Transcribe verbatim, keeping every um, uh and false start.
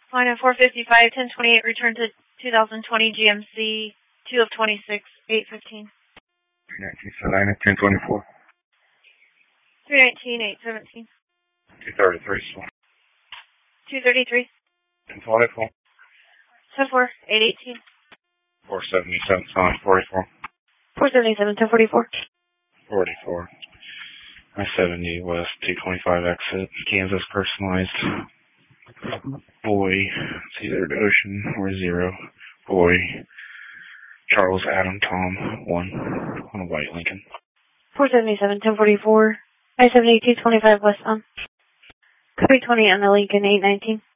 Line at four fifty-five, ten twenty-eight, return to two thousand twenty G M C, two of twenty-six, eight fifteen. three nineteen, seven ninety, ten twenty-four. three nineteen, eight seventeen. two thirty-three, two thirty-three. ten twenty-four. ten four, eight eighteen. four seventy-seven, forty-four. four seventy-seven, ten forty-four. forty-four. I seventy West, two twenty-five exit, Kansas personalized. Boy, it's either the Ocean or Zero. Boy, Charles Adam Tom, one, on a white Lincoln. four seventy-seven, ten forty-four. I seventy, two twenty-five westbound. Copy twenty on the Lincoln, eight nineteen.